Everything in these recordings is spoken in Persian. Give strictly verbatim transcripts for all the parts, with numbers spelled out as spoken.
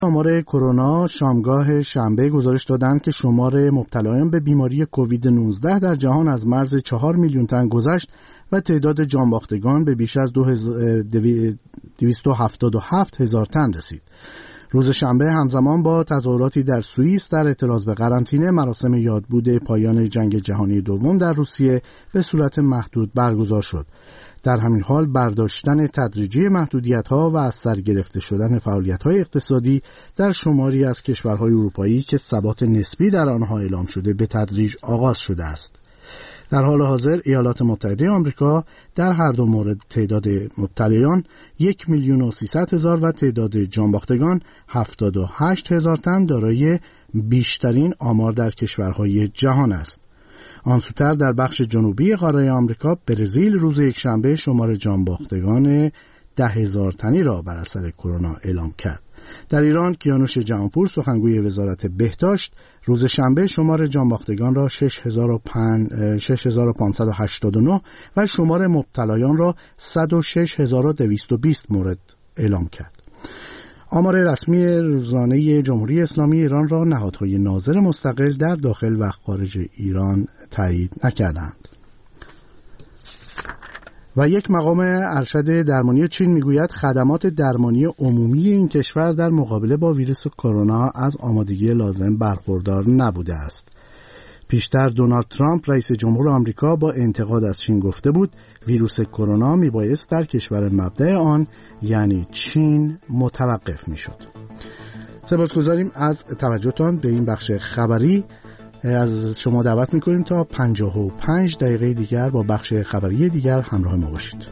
آمار کرونا شامگاه شنبه گزارش دادند که شمار مبتلایان به بیماری کووید نوزده در جهان از مرز چهار میلیون تن گذشت و تعداد جانباختگان به بیش از دویست و هفتاد و هفت هزار تن رسید. روز شنبه همزمان با تظاهراتی در سوئیس در اعتراض به قرنطینه، مراسم یادبود پایان جنگ جهانی دوم در روسیه به صورت محدود برگزار شد. در همین حال برداشتن تدریجی محدودیت‌ها و از سر گرفته شدن فعالیت‌های اقتصادی در شماری از کشورهای اروپایی که ثبات نسبی در آنها اعلام شده به تدریج آغاز شده است. در حال حاضر ایالات متحده آمریکا در هر دو مورد تعداد مبتلایان یک میلیون و سیصد هزار و تعداد جانباختگان هفتاد و هشت هزار تن دارای بیشترین آمار در کشورهای جهان است. آنسوتر در بخش جنوبی قاره آمریکا، برزیل روز یکشنبه شمار جانباختگان ده هزار تنی را بر اثر کرونا اعلام کرد. در ایران کیانوش جهانپور سخنگوی وزارت بهداشت روز شنبه شمار جانباختگان را شش هزار و پانصد و هشتاد و نه و شمار مبتلایان را صد و شش هزار و دویست و بیست مورد اعلام کرد. آمار رسمی روزانه جمهوری اسلامی ایران را نهادهای ناظر مستقل در داخل و خارج ایران تایید نکردند. و یک مقام ارشد درمانی چین میگوید خدمات درمانی عمومی این کشور در مقابله با ویروس کرونا از آمادگی لازم برخوردار نبوده است. پیشتر دونالد ترامپ رئیس جمهور آمریکا با انتقاد از چین گفته بود ویروس کرونا میبایست در کشور مبدأ آن یعنی چین متوقف میشد. سپاسگزاریم از توجهتان به این بخش خبری. از شما دعوت میکنیم تا پنجاه و پنج دقیقه دیگر با بخش خبری دیگر همراه ما باشید.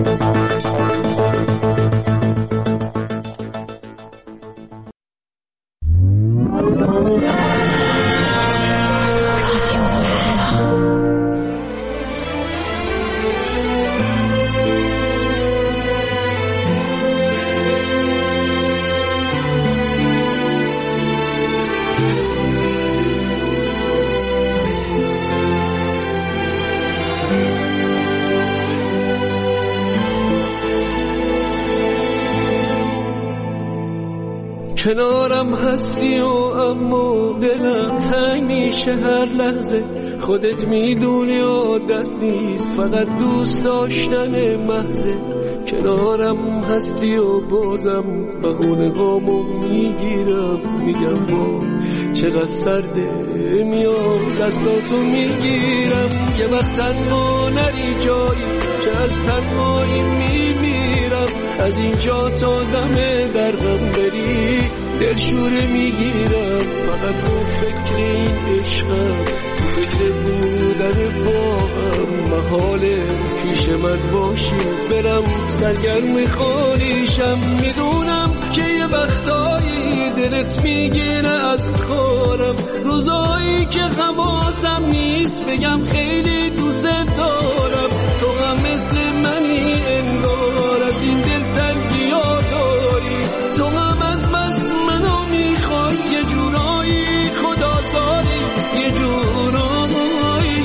کنارم هستی و اما دلم تنگ میشه هر لحظه. خودت میدونی عادت نیست فقط دوست داشتن محضه. کنارم هستی و بازم بهونه هامو میگیرم میگم با چقدر سرده میام دستاتو میگیرم. یه وقت تنها نری جایی که از تنهایی میمیرم. از اینجا تا دم دردم بری دلشوره میگیرم. فقط تو فکر این عشقم، تو فکر بودن با هم. محاله پیش من باشی برم سرگرم خاریشم. میدونم که یه وقتایی دلت میگیره از کارم. روزایی که حواسم نیست بگم خیلی دوست دارم. تو هم مثل منی انگار از این دل تنگی ها داری. تو هم از بس منو میخوای یه جورایی خدا داری. یه جورایی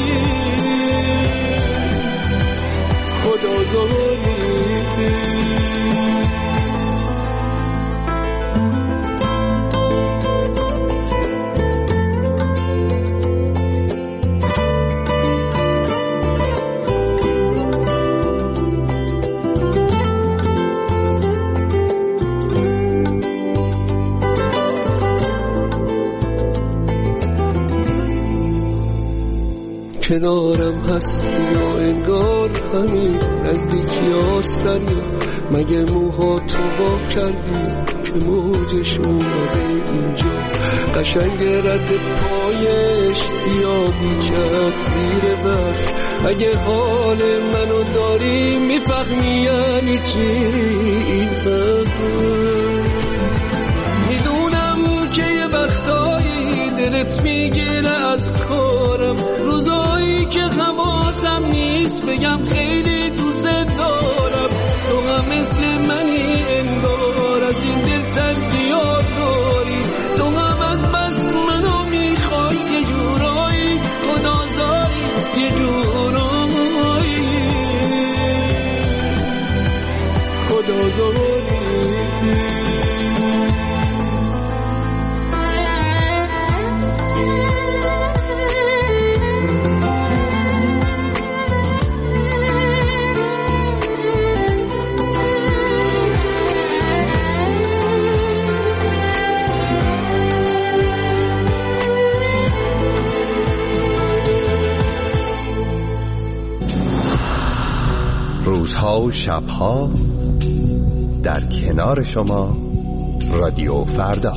خدا داری. کنارم هستی و انگار همین نزدیکی آستانی. مگه موها تو با کردی که موجش اومده اینجا. قشنگ رد پایش بیا بیچک زیر برف. اگه حال منو داری میفهمی یعنی چی این حرف. میدونم که یه وقتایی دلت میگیره از کارم. روزایی که حواسم نیست بگم خیلی دوست دارم. تو هم مثل منی انگار از این دل تنگی ها داری. تو هم از بس منو میخوای یه جورایی خدا زاری. یه جورایی خدا زاری. روزها و شبها در کنار شما رادیو فردا.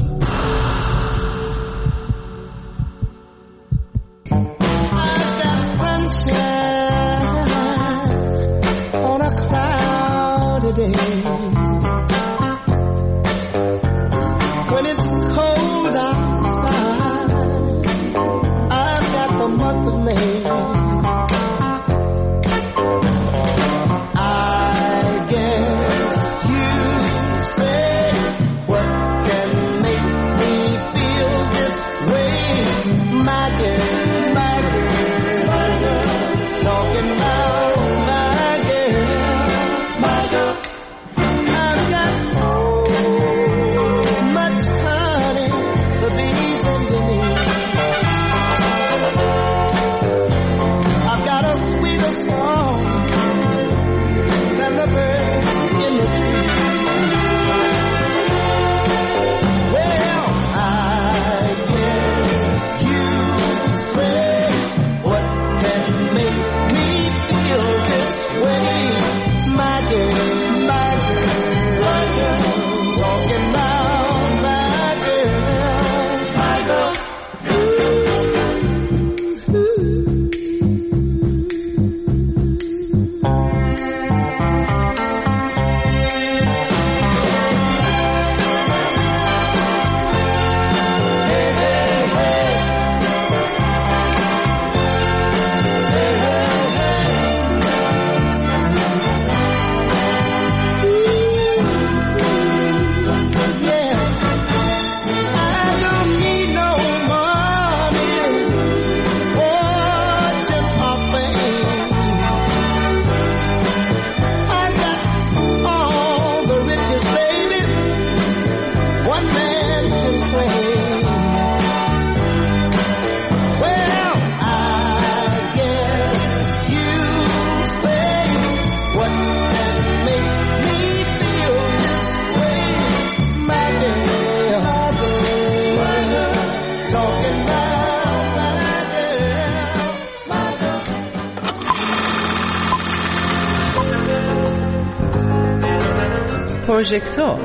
پروژکتور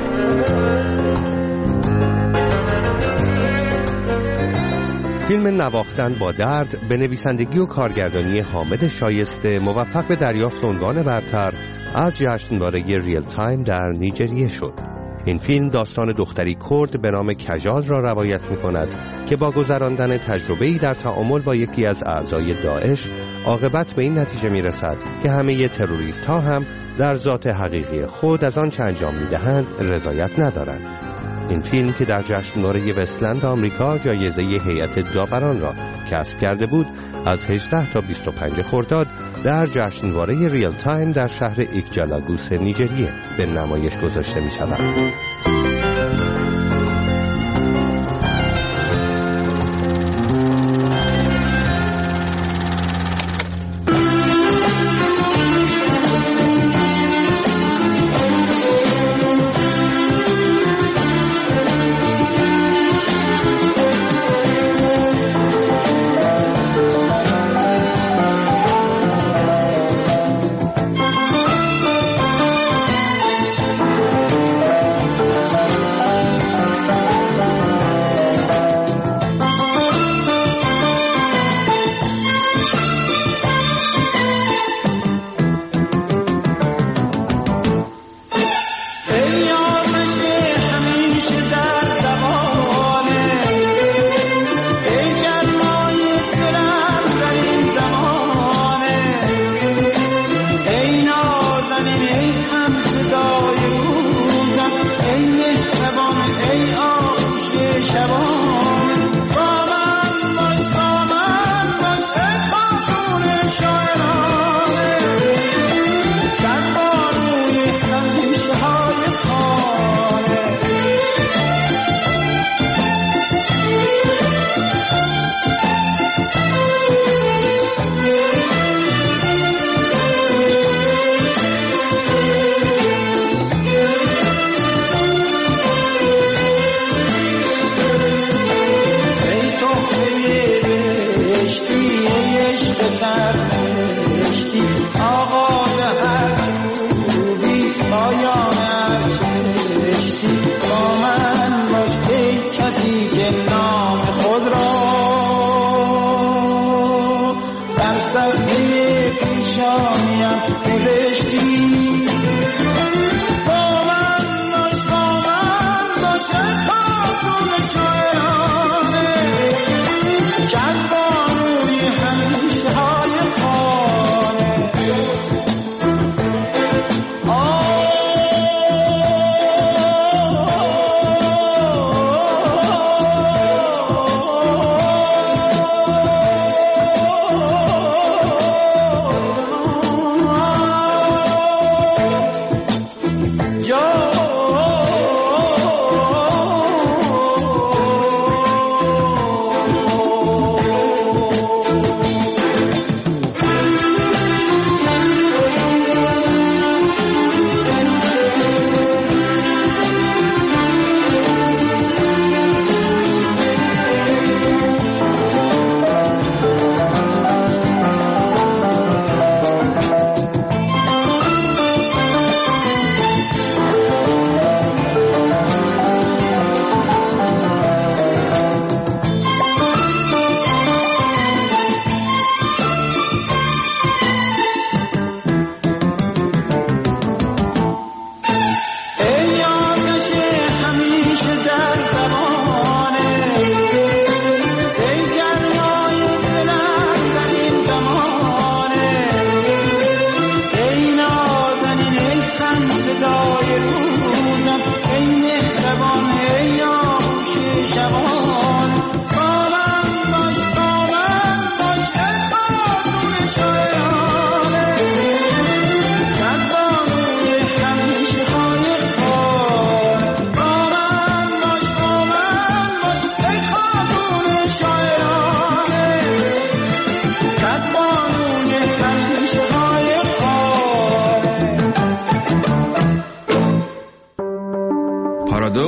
فیلم نواختن با درد به نویسندگی و کارگردانی حامد شایسته موفق به دریافت عنوان برتر از جشنواره ریل تایم در نیجریه شد. این فیلم داستان دختری کرد به نام کجال را روایت می کند که با گذراندن تجربه‌ای در تعامل با یکی از اعضای داعش عاقبت به این نتیجه می رسد که همه تروریست ها هم در ذات حقیقی خود از آن که انجام می دهند رضایت ندارند. این فیلم که در جشنواره وستلند آمریکا جایزه هیئت داوران را کسب کرده بود، از هجده تا بیست و پنج خرداد در جشنواره ریل تایم در شهر ایکجالاگوس نیجریه به نمایش گذاشته می شود.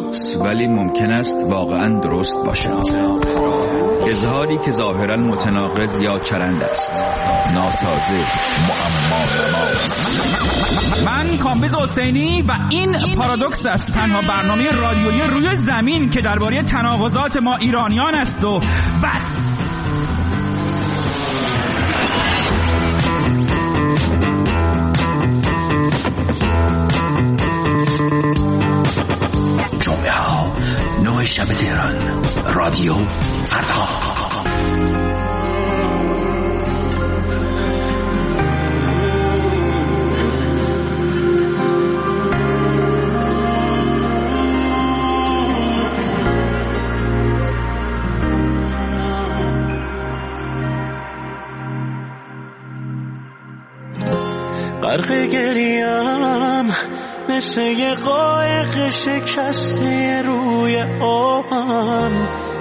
پارادوکس ولی ممکن است واقعا درست باشد. اظهاری که ظاهرا متناقض یا چرند است، ناسازه، معما. من کامبیز حسینی و این پارادوکس است، تنها برنامه رادیویی روی زمین که درباره تناقضات ما ایرانیان است و بس. جمعه ها نه شب تهران، رادیو فردا. غرق گریم مثل یه قایق شکسته روی آبم،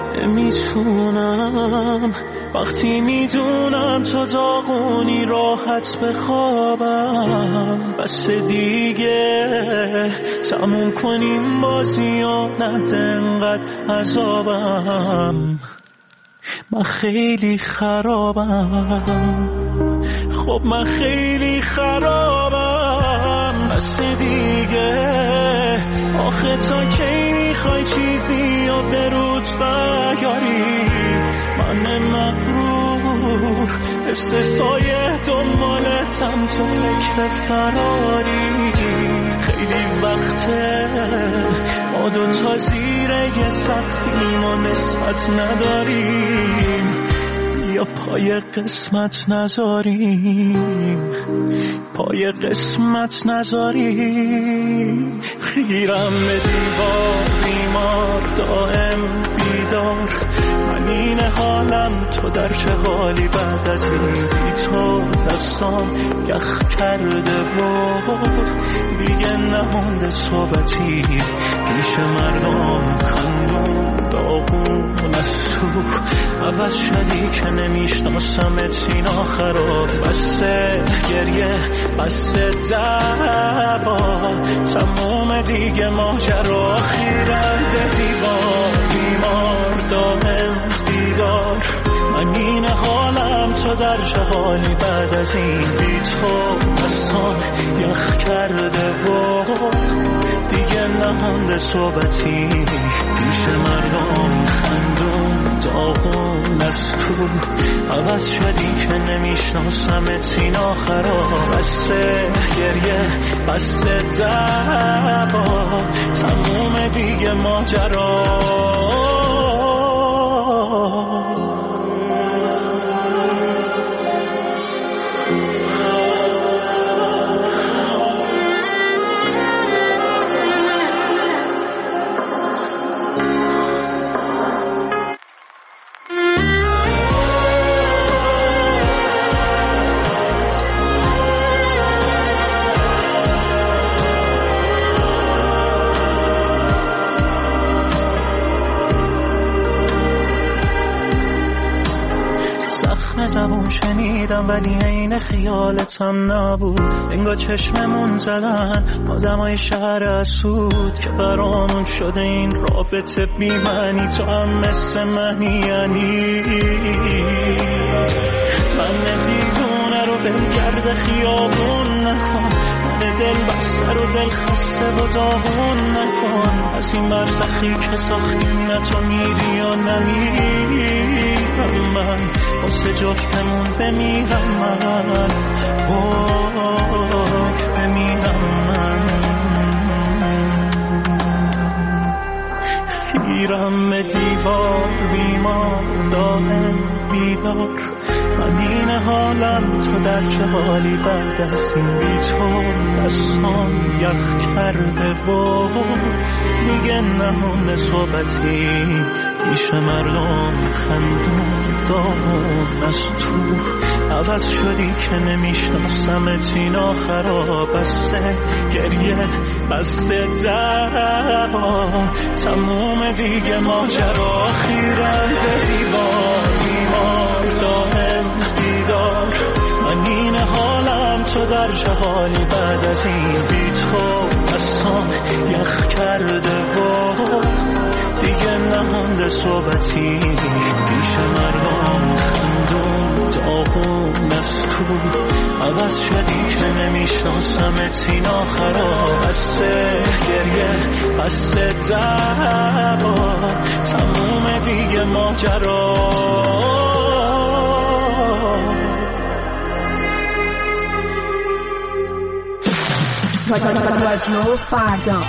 نمیتونم وقتی میدونم تو داغونی راحت بخوابم. بس دیگه تموم کنیم بازی و نده انقدر عذابم. من خیلی خرابم، خب من خیلی خرابم. بس دیگه آخه تا کی میخوای چیزی و برود بیاری؟ من مغرور استثای دنبالتم تو فکر فراری. خیلی وقته ما دوتا زیر یه سقفیم و نسبت نداریم، یا پای قسمت نذاریم، پای قسمت نذاریم. خیرم به دیوار بیمار دائم بیدار، من این حالم تو در چه حالی بعد از این بی تو دستان یخ کرده و دیگه نمونده صحبتی پیش مردم خندون داغون از تو. عوض شدی که نمیشناسمت سینا خراب، بسته گریه بسته دعوا، تموم دیگه ماجرا. خیرم به دیوار بیمار دائم دیدار، من این حالم تو در چه حالی بعد از این بی تو دستان یخ کرده و دیگه نمونده صحبتی پیش مردم خندون داغون از تو. عوض شدی که نمیشناسمت سینا خراب، بسته گریه بسته دعوا، تموم دیگه ماجرا. زبون شنیدم ولی عین خیالتم نبود، انگار چشممون زدن آدمای شهر اسود که برامون شده این رابطه بی معنی. تو هم مثل منی یعنی من دیوونه رو ولگرد خیابون نکن، من دل بسته رو دل خسته و داغون نکن. از این برزخی که ساختی نه تو میری یا نمیری، من واسه جفتمون بمیرم من، وای بمیرم من. خیرم به دیوار بیمار دائم بیدار، من این حالم تو در چه حالی بعد از این بی تو دستان یخ کرده و دیگه نمونده صحبتی پیش مردم خندون داغون از تو. عوض شدی که نمیشناسمت اینا خراب، بسته گریه بسته دعوا، تموم دیگه ماجرا. خیرم به دیوار بیمار دائم دیدار، من این حالم تو در چه حالی بعد از این بی تو. لباسام یخ کرده و دیگه نمونده صحبتی پیش مردم خندون داغون از تو عوض شدی که نمیشناسمت این آخرا بسته گریه بسته دعوا تموم دیگه ماجرا رادیو فردا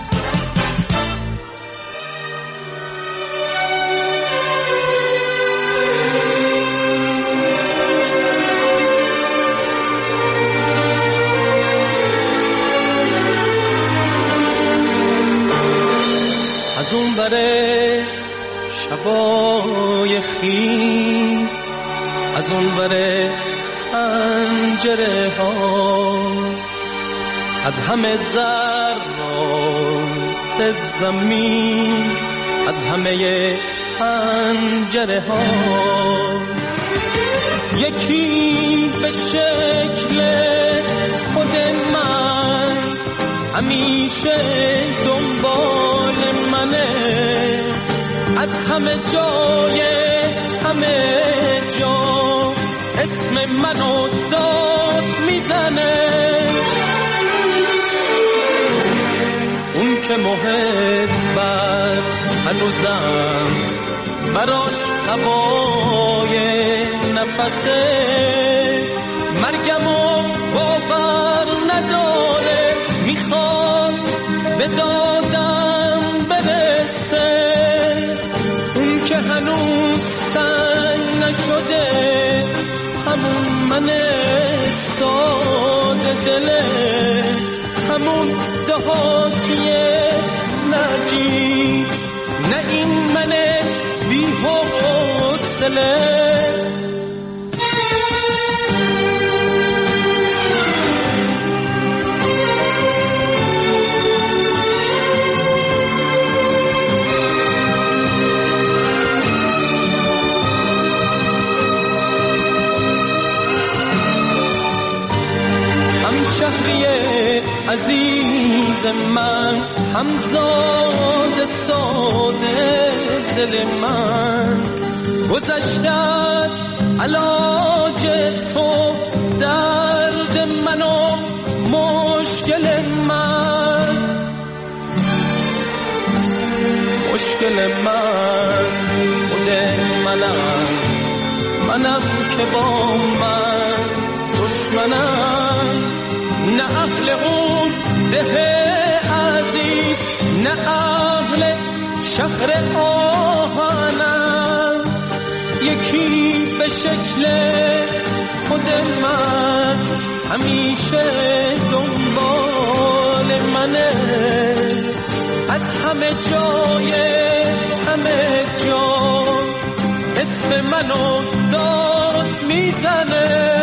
از اون بره شبای خیز از اون بره پنجره ها از همه ذرات زمین از همه پنجره ها یکی به شکل خود من همیشه دنبال منه از همه جای همه جا اسم منو داد میزنه اون که محبت هنوزم براش هوای نفسه مرگمو باور نداره میخواد به دادم برسه اون که هنوز سنگ نشده همون من ساده دله همون دهاتیه نجیب نه این من بی حوصله عزیز من همزاد ساده دل من گذشته از علاج تو درد من و مشکل من مشکل من خود منم منم که با من دشمنم نه اهل اون ده عزیز نه اهل شهر آهنم یکی به شکل خود من همیشه دنبال منه از همه جای همه جا اسم منو داد میزنه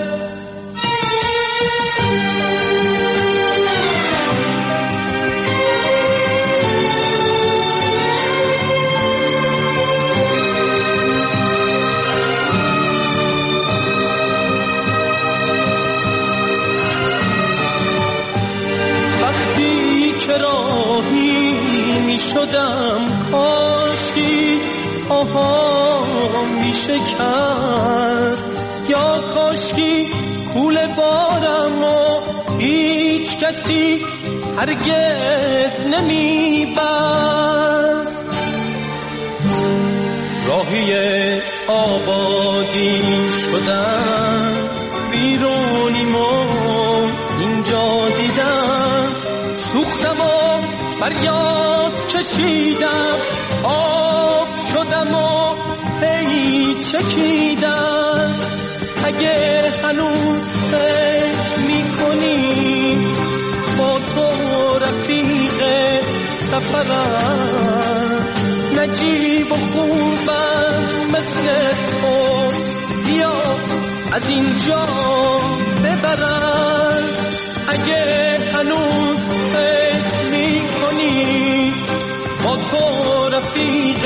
می شدم کاشکی آها می شکست یا کاشکی کول بارم و هیچ کسی هرگز نمی بست راهی آبادی شدم بیرونیم و اینجا دیدم سوختم و فریاد کشیدم آب شدم و هی چکیدم اگه هنوز فکر میکنی با تو رفیق سفرم نجیب و خوبم مثل تو بیا از اینجا ببرم اگه هنوز فکر میکنی با تو رفیق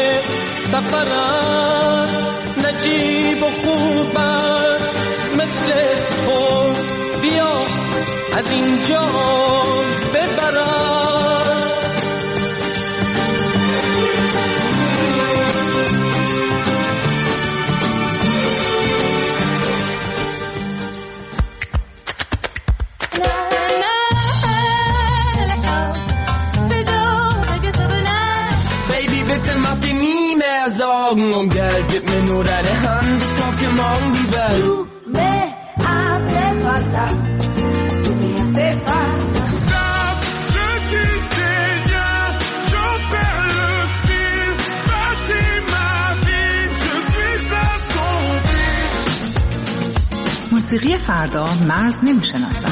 سفرم نجیب و خوبم مثل تو بیا از اینجا ببر Någon gärget med några hand det ska till mång vi väl Du me hace falta Tu me hace falta Stop, je quitté bien Je perds le fil Bâtis ma vie Je suis assombri موسیقی فردا مرز نمیشناسد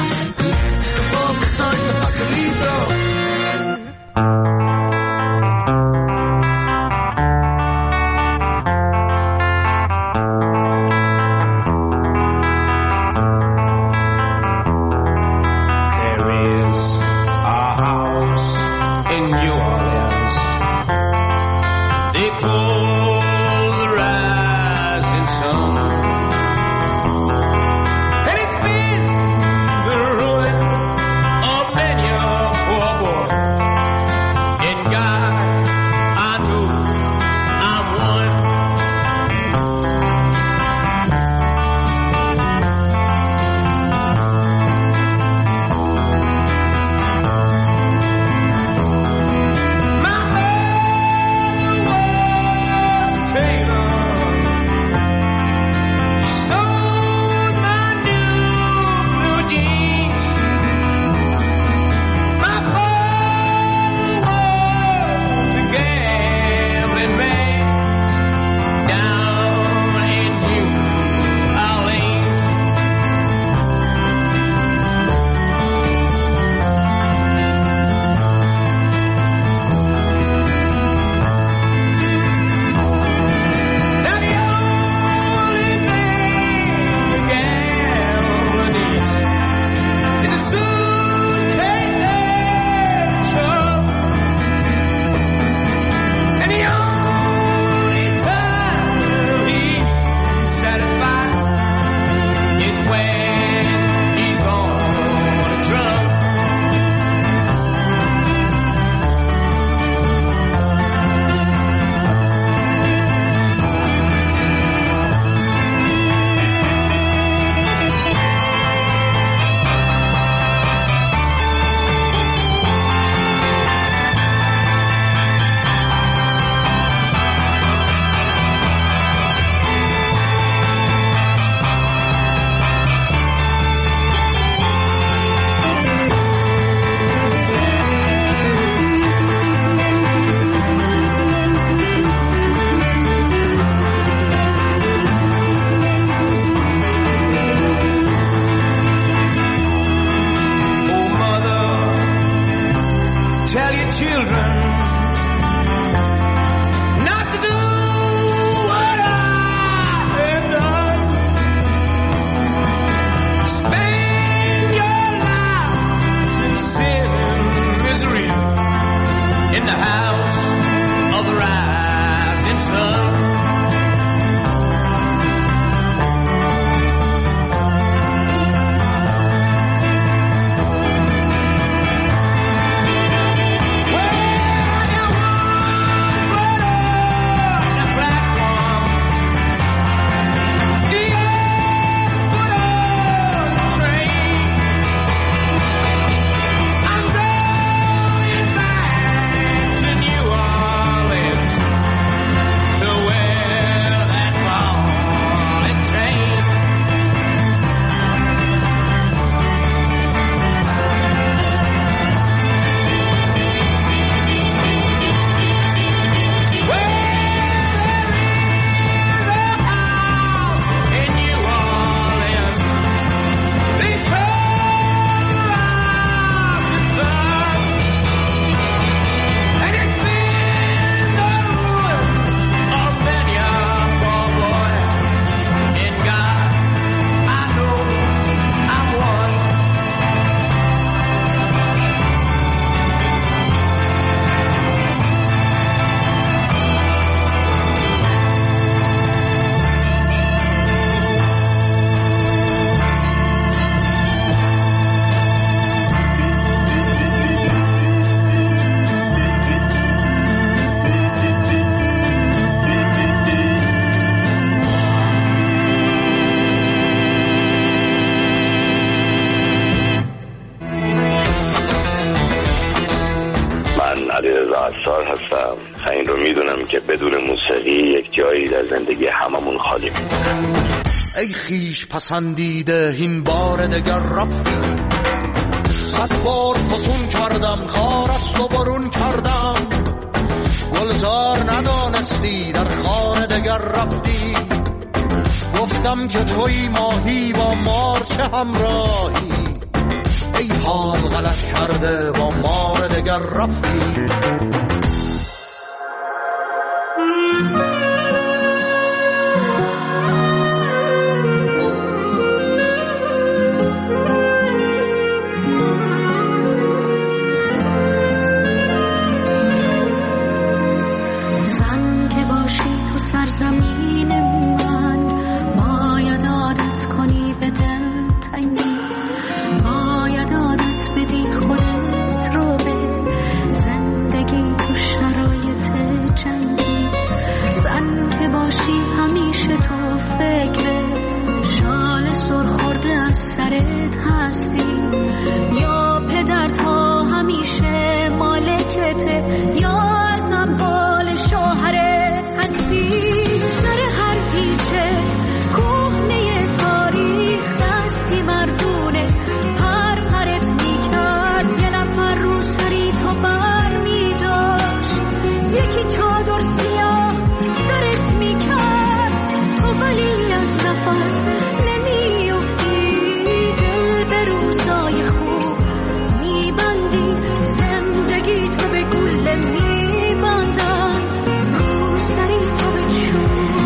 To where میدونیم که بدون موسیقی یک جایی در زندگی هممون خالی میمونه. ای خیش پسندیده این بار دگر رفتی، صد بار فسون کردم خارست و برون کردم، گلزار ندانستی در خانه دگر رفتی، گفتم که توی ماهی با مار چه همراهی، ای حال غلط کرده با مار دگر رفتی. زمین من باید عادت کنی به دل تنگی، باید عادت بدی خودت رو به زندگی تو شرایط جنگی. زن که باشی همیشه تو فکر شال سرخورده از سرت هستی، یا پدر تا همیشه مالکته یا از اموال شوهرت هستی. سر هر پیچه کهنه تاریخ دستی مردونه پر پرت میکرد، یه نفر رو سری تو بر میداشت، یکی چادر سیاه سرت میکرد، تو ولی از نفس نمیافتی، دل به روزای خوب میبندی، زندگی تو به گله میبندن، رو سری تو به چون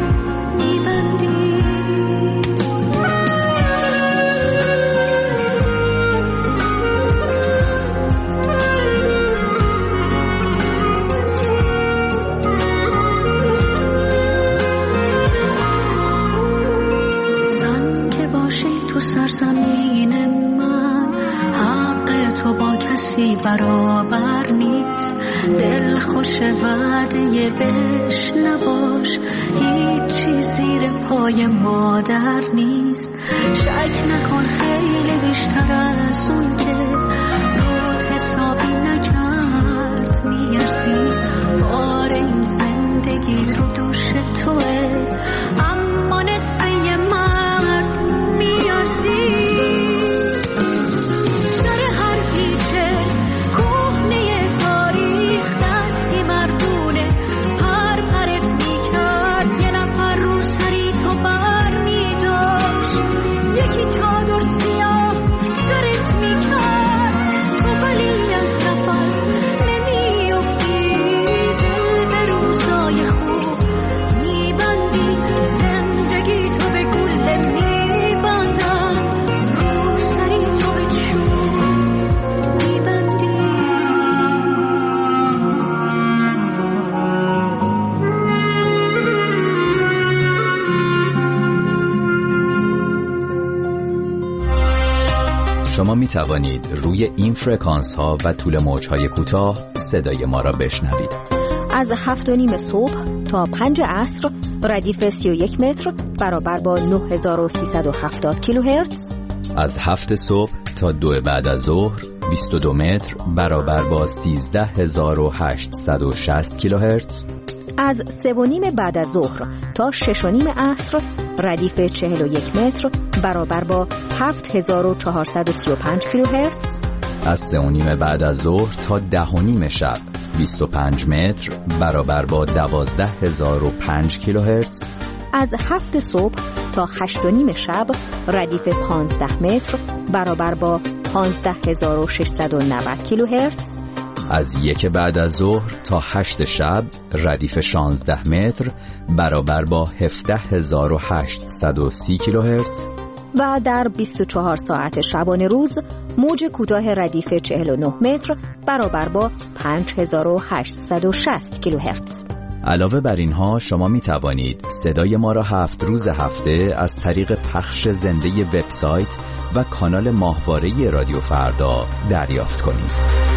سرزمین من حق تو با کسی برابر نیست، دل خوش وعده بش نباش، هیچی زیر پای مادر نیست، شک نکن خیلی بیشتر از اون که رود حسابی نکرد میارزی، بار این زندگی رو دوش توه، اما نصف یه مرد میارزی. سر هر پیچه کهنه تاریخ دستی مردونه پر پرت میکرد، یه نفر رو سری تو بر میداشت، یکی چادر سیاه سرت میکرد، تو ولی از نفس نمیافتی، دل به روزای خوب میبندی، زندگی تو به گله میبندن، رو سری تو به چون میبندی. شما می توانید روی این فرکانس ها و طول موج های کوتاه صدای ما را بشنوید. از هفت و نیم صبح تا پنج عصر ردیف سی و یک متر برابر با نه هزار و سیصد و هفتاد کیلوهرتز. از هفت صبح تا دو بعد از ظهر بیست و دو متر برابر با سیزده هزار و هشتصد و شصت کیلوهرتز. از سه و نیم بعد از ظهر تا شش و نیم عصر ردیف چهل و یک متر برابر با هفت هزار و چهارصد و سی و پنج کیلوهرتز. از سه و نیم بعد از ظهر تا ده و نیم شب بیست و پنج متر برابر با دوازده هزار و پنج کیلوهرتز. از هفت صبح تا هشت و نیم شب ردیف پانزده متر برابر با پانزده هزار و ششصد و نود کیلوهرتز. از یک بعد از ظهر تا هشت شب ردیف شانزده متر برابر با هفده هزار و هشتصد و سی کیلوهرتز. و در بیست و چهار ساعت شبانه روز موج کوتاه ردیف چهل و نه متر برابر با پنج هزار و هشتصد و شصت کیلوهرتز. علاوه بر اینها شما می توانید صدای ما را هفت روز هفته از طریق پخش زنده وبسایت و کانال ماهواره رادیو فردا دریافت کنید.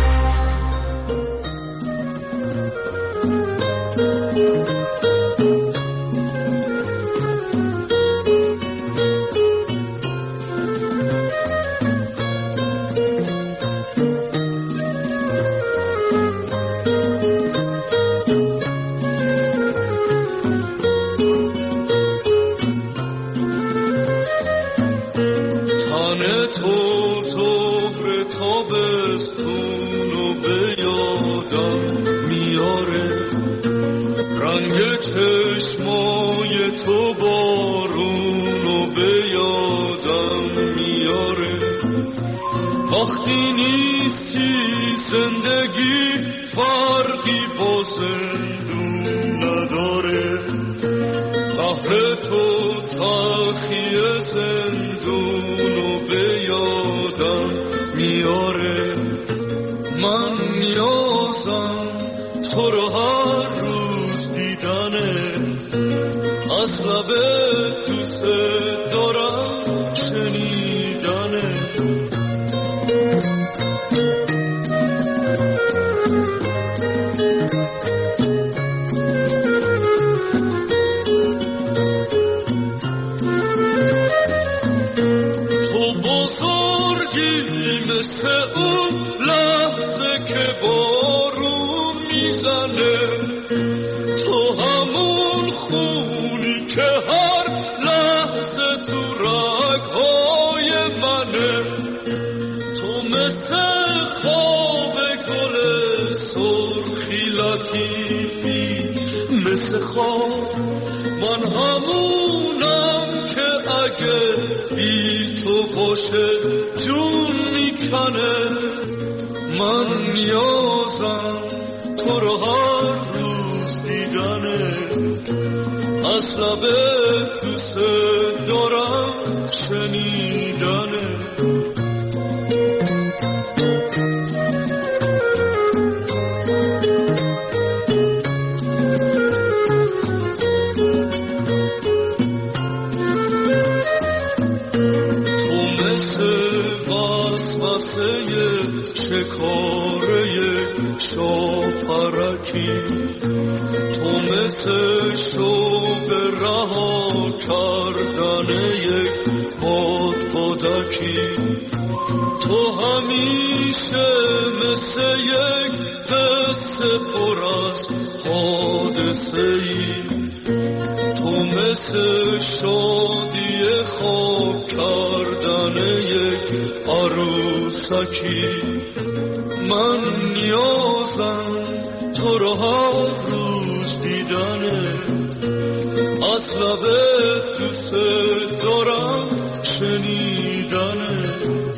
چشمای تو بارونو به یادم میاره. وقتی نیستی زندگی فرقی با زندون نداره. قهر تو تلخی زندونو به یادم میاره. من نیازم تو رو هر روز دیدنه، از لبت دوست دارم شنیدنه. تو بزرگی مثل اون لحظه که بارون میزنه. تو همون خونی که هر لحظه تو رگهای منه. تو مثل خواب گل سرخی لطیفی، مثل خواب من همونم که اگه بی تو باشه جون میکنه. من نیازم تو رو هر روز دیدنه، از لبت دوست دارم شنیدنه. شکاره شاپرکی، تو مثل شوق رها کردن یک بادبادکی. تو همیشه مثل یک قصه پر از حادثه ای. تو مثل شادی خواب کردن یک عروسکی. من نیازم تو رو هر روز دیدنه، از لبت دوست دارم شنیدنه.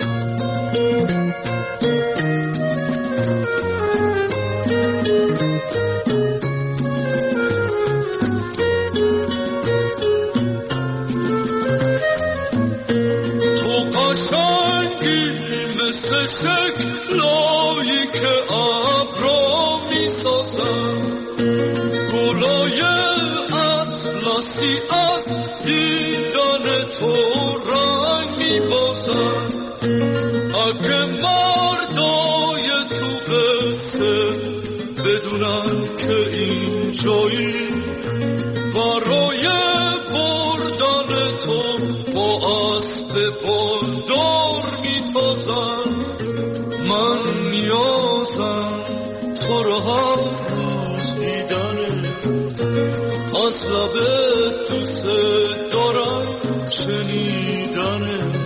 مثل شکلایی که ابرا میسازن، گلای اطلسی از دیدن تو رنگ میبازن. اگه مردای تو قصه بدونن که این جایی برای بردن تو با اسب بلدار میتازن. من نیازم تو رو هر روز دیدنه، از لبت دوست دارم شنیدنه.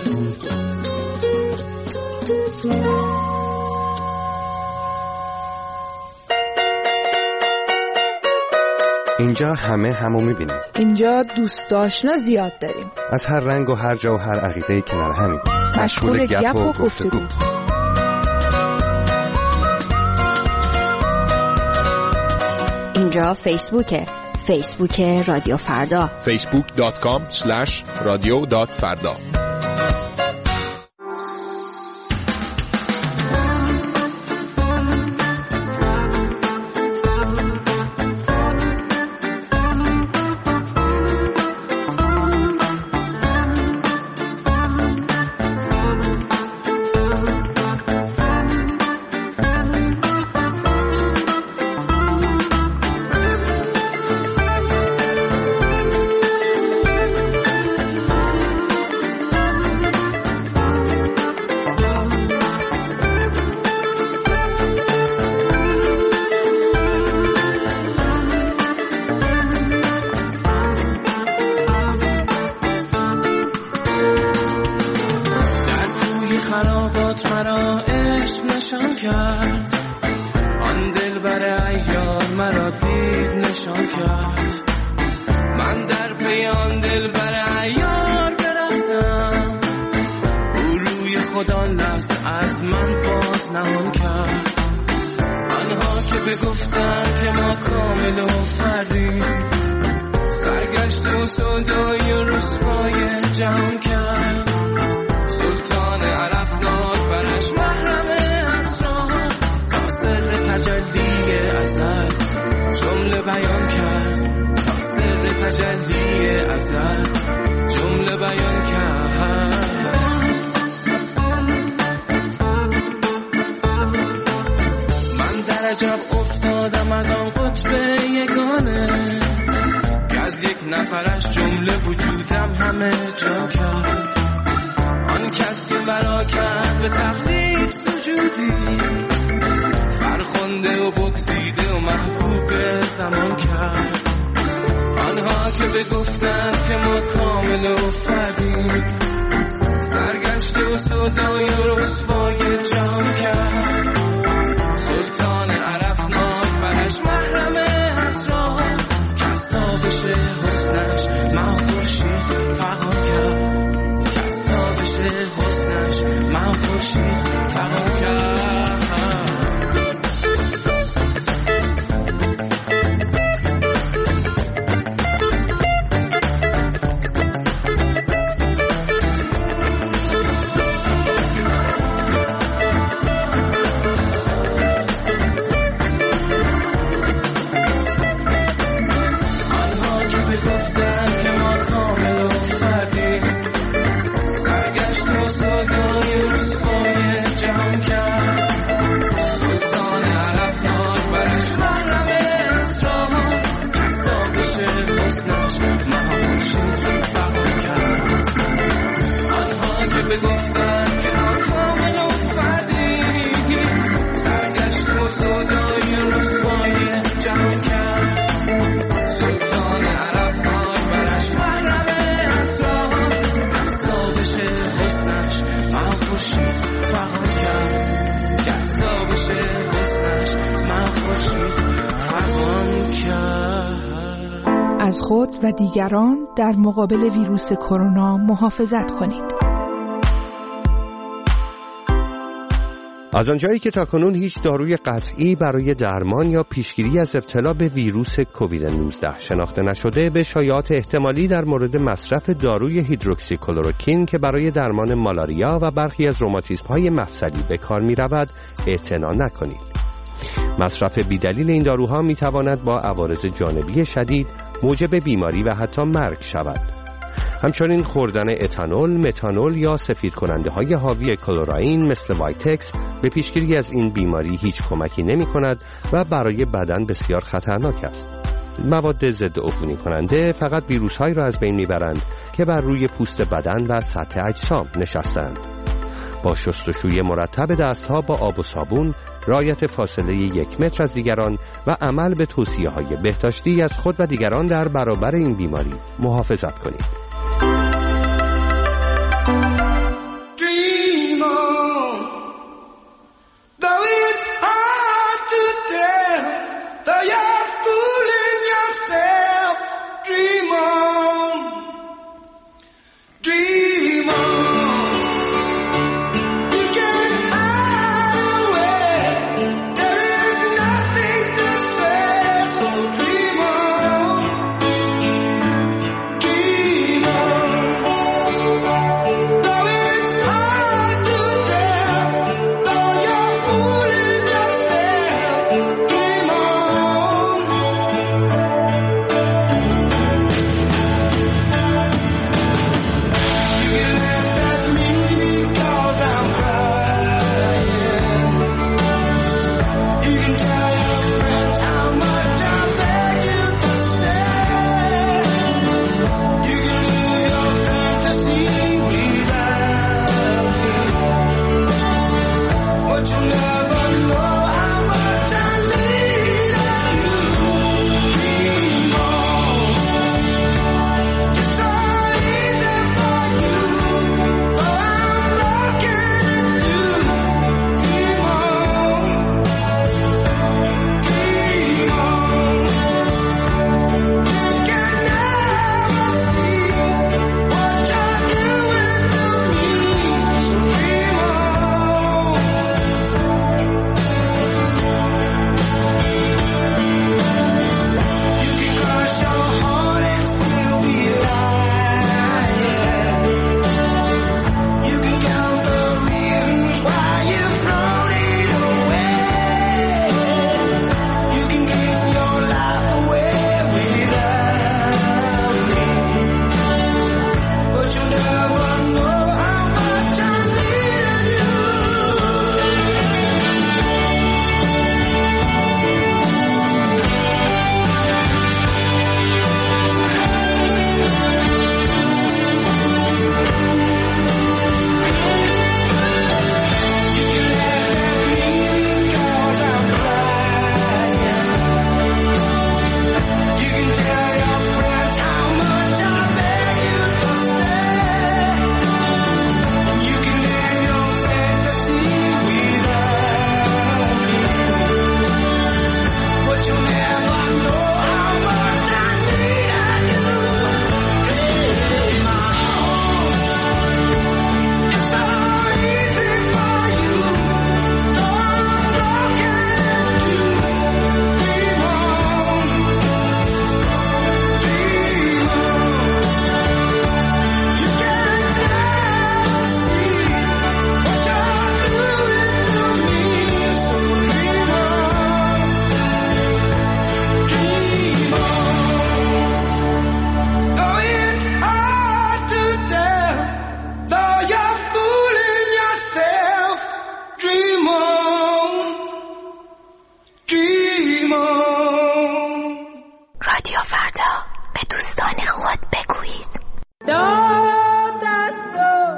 اینجا همه همو میبینیم. اینجا دوست آشنا زیاد داریم، از هر رنگ و هر جا و هر عقیده‌ای کنار همیم، مشغول گپ و گفتگو. اینجا فیسبوکه، فیسبوک رادیو فردا، فیسبوک دات کام اسلش رادیو دات فردا. خرابات مرا عشق نشان کرد، آن دل بر ایار مرا دید نشان کرد. نهان کرد. آنها که بگفتن که ما کامل و فردیم، سرگشت و سودای و رسوای جهان کرد. سلطان عرفناک برش محرم اسرار، تا سر تجلی ازل جمله بیان کرد. تا سر تجلی ازل جمله بیان کرد. من در عجب افتادم از آن قطب یگانه، که از یک نفرش جمله وجودم همه جا کرد. آن کس که برا کرد به تقلید سجودی، فرخنده و بگزیده و محبوب زمان کرد. آنها که بگفتند که ما کامل و فردیم، سرگشته و سودای و رسوای جهان کرد. سلطان عرفناک برش محرم اسرار، کس تابش حسنش من خورشید فغان کرد. کس تابش حسنش من خورشید فغان کرد. بگفتن که ما کامل و فردیم، سرگشت و سودای رسوای جهان کرد. سلطان عرفناک برش محرم اسرار، از تابش حسنش من خورشید فغان کرد. از تابش حسنش من خورشید فغان کرد. از خود و دیگران در مقابل ویروس کرونا محافظت کنید. از آنجایی که تاکنون هیچ داروی قطعی برای درمان یا پیشگیری از ابتلا به ویروس کووید نوزده شناخته نشده، به شایعات احتمالی در مورد مصرف داروی هیدروکسی کلروکین که برای درمان مالاریا و برخی از روماتیسم‌های مفصلی به کار می‌رود اعتنا نکنید. مصرف بیدلیل این داروها می‌تواند با عوارض جانبی شدید موجب بیماری و حتی مرگ شود. همچنین خوردن اتانول، متانول یا سفید کننده های حاوی کلوراین مثل وایتکس به پیشگیری از این بیماری هیچ کمکی نمی کند و برای بدن بسیار خطرناک است. مواد ضد عفونی کننده فقط ویروس هایی را از بین می برند که بر روی پوست بدن و سطح اجسام نشستند. با شستشوی مرتب دستها با آب و صابون، رعایت فاصله یک متر از دیگران و عمل به توصیه های بهداشتی از خود و دیگران در برابر این بیماری محافظت کنید. Dream دوستان خود بگویید. داد است و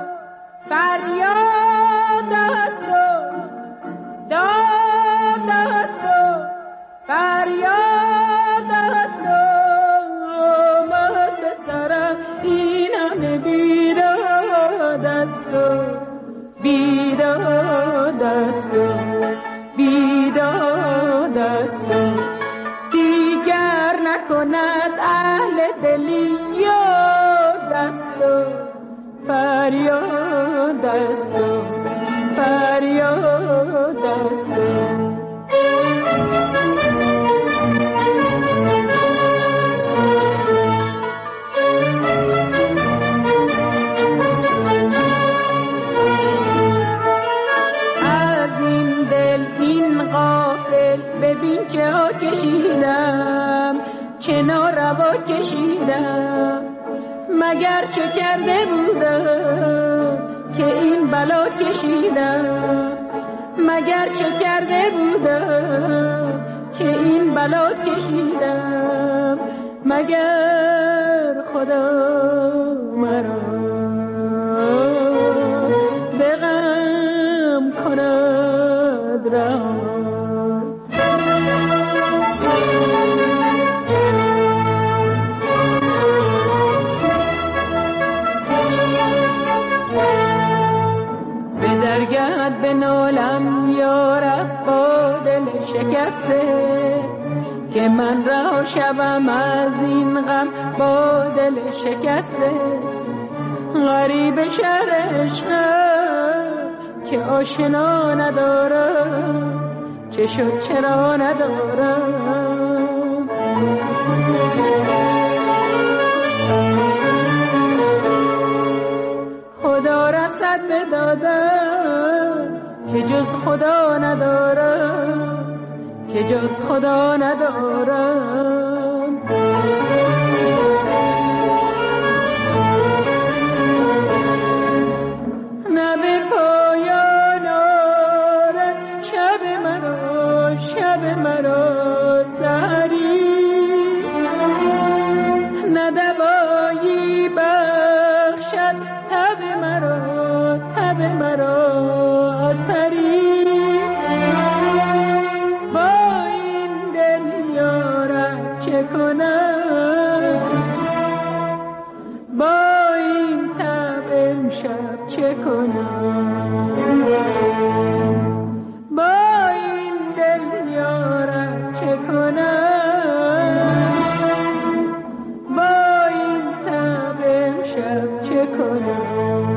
فریاد است و داد است و فریاد است و آمد سرم این همه بیداد است و بیداد است و بیداد است و دیگر نکند اهل دلی یاد است و فریاد است و فریاد است و ببین چه ها کشیدم چه ناروا کشیدم مگر چه کرده بودم که این بلا کشیدم مگر چه کرده بودم که این بلا کشیدم مگر خدا مرا به غم کند رها. درگهت به نالم یارب با دل شکسته که من رها شوم از این غم با دل شکسته غریب شهر عشقم که آشنا ندارم چه شد چرا ندارم خدا رسد به دادم که جز خدا ندارم که جز خدا ندارم نه به پایان آرد شب مرا شب مرا سحری نه دوایی بخشد تب مرا تب مرا اثری با این دل یارم چه کنم با این تب امشب چه کنم با این دل یارم چه کنم با این تب امشب چه کنم.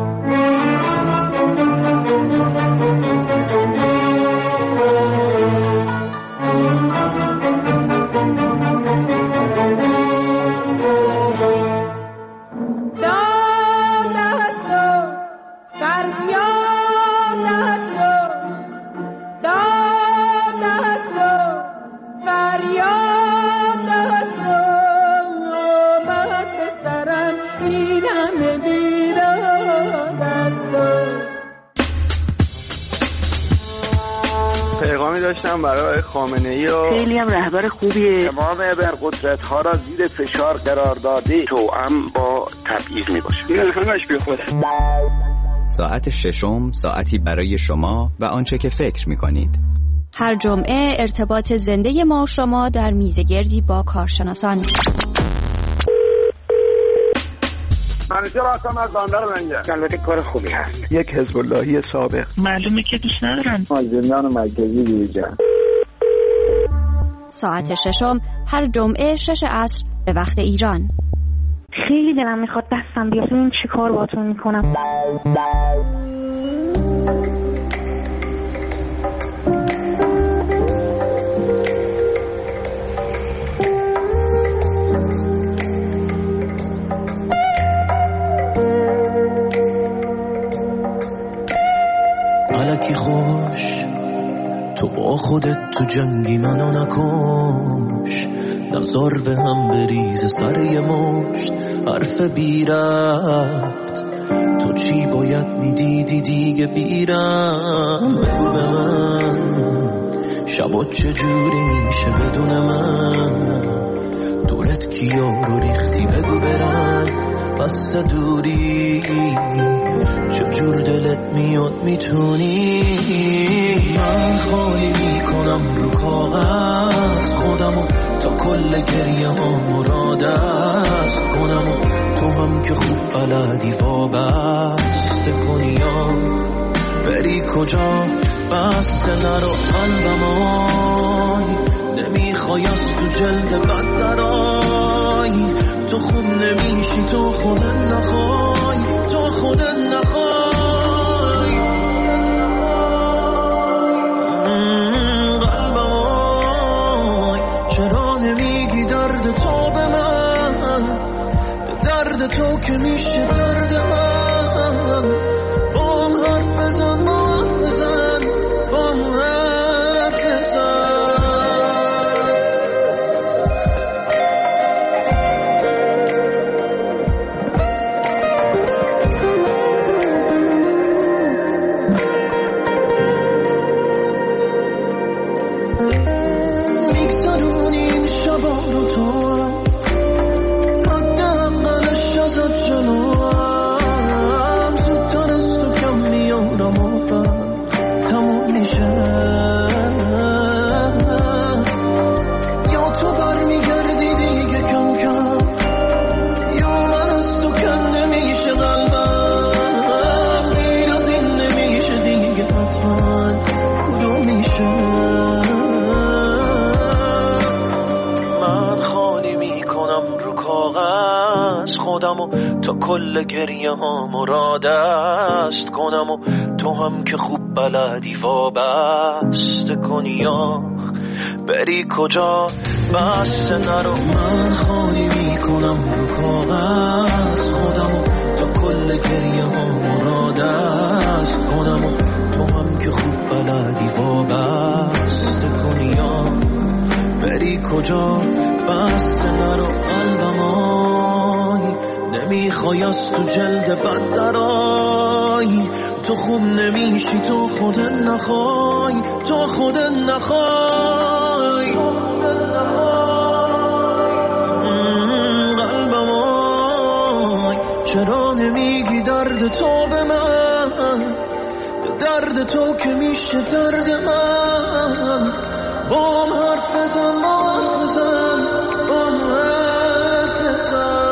داشتم برای خامنه‌ای و خیلی هم رهبر خوبیه. تمام ابرقدرت ها را زیر فشار قرار داده توأم با تبعیض میباشه. این همش بی خوده. ساعت ششم ساعتی برای شما و آنچه که فکر میکنید. هر جمعه ارتباط زنده ما و شما در میزگردی با کارشناسان. منیجر هستم از بندر منگه. البته کار خوبی هست. یک حزب اللهی سابق. معلومه که دوست ندارن. از زندان مرکزی بیرون. ساعت ششم هر جمعه شش عصر به وقت ایران. خیلی دلم میخواد دستم بیاد ببینم چی کار باهاتون میکنم. الکی خوش تو با خودت تو جنگی منو نکش نظر به هم بریز سر یه مشت حرف بی ربط تو چی باید میدیدی دیگه بیرم بگو به من شبات چجوری میشه بدون من دورت کیا رو ریختی بگو برن بس دوری چجور دلت میاد میتونی من خالی میکنم رو کاغذ خودمو تا کل گریه ها مراد است کنم و تو هم که خوب بلدی وابسته کنی یا بری کجا بسته نرو قلبم آی نمیخوای از تو جلد بد درای تو خوب نمیشی تو خودت نخوای تو خودت نخوای قلبم آی چرا نمیگی درد تو به من به درد تو که میشه درد من با هم حرف بزن با هم بزن با هم حرف بزن تا کل گریه ها مراد است کنم و تو هم که خوب بلدی وابسته کنی یا بری کجا بسته نرو من خالی میکنم رو کاغذ خودم و تا کل گریه ها مراد است کنم و تو هم که خوب بلدی وابسته کنی یا بری کجا بسته نرو قلبم آی نمیخوای از تو جلد بد درای تو خوب نمیشی تو خودت نخوای تو خودت نخوای قلبم آی چرا نمیگی درد تو به من به درد تو که میشه درد من با هم حرف بزن با هم بزن با هم حرف بزن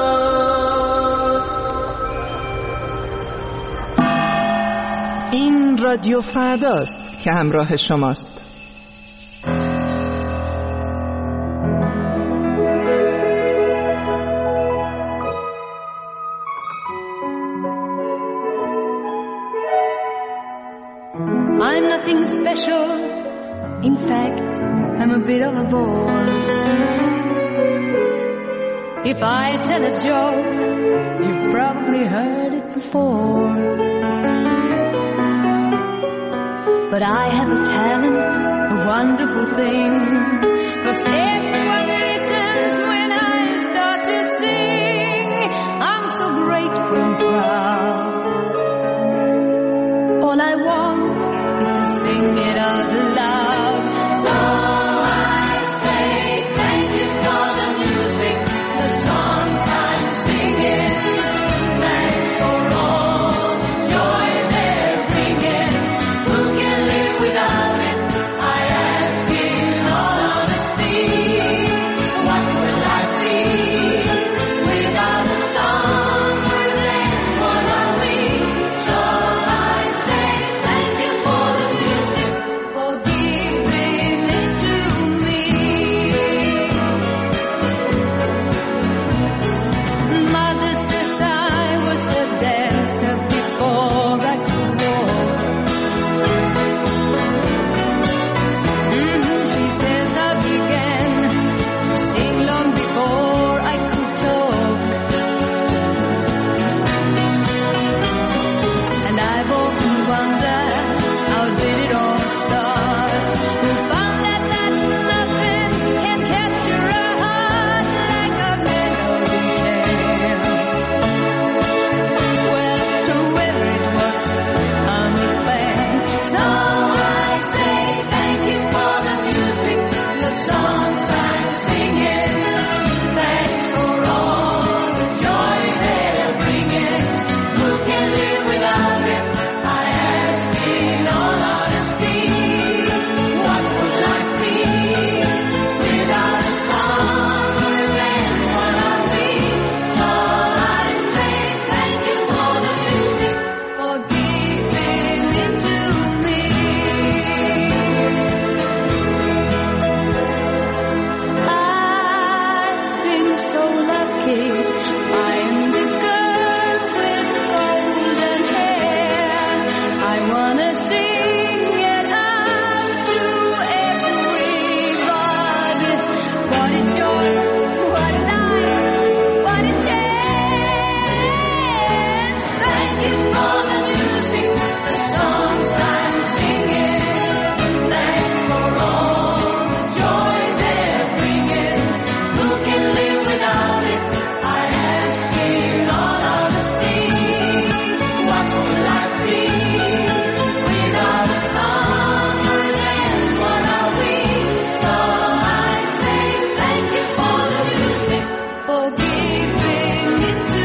این رادیو فرداست که همراه شماست. I'm nothing special. In fact, I'm a bit of a bore. If I tell a joke, you've probably heard it before. But I have a talent, a wonderful thing, 'cause everyone listens when I start to sing. I'm so grateful and proud. All I want is to sing it out loud. So I say thank you for the music, the songs I'm singing. Thanks for all the joy they're bringing. Who can live without it? I ask in all honesty. Giving it to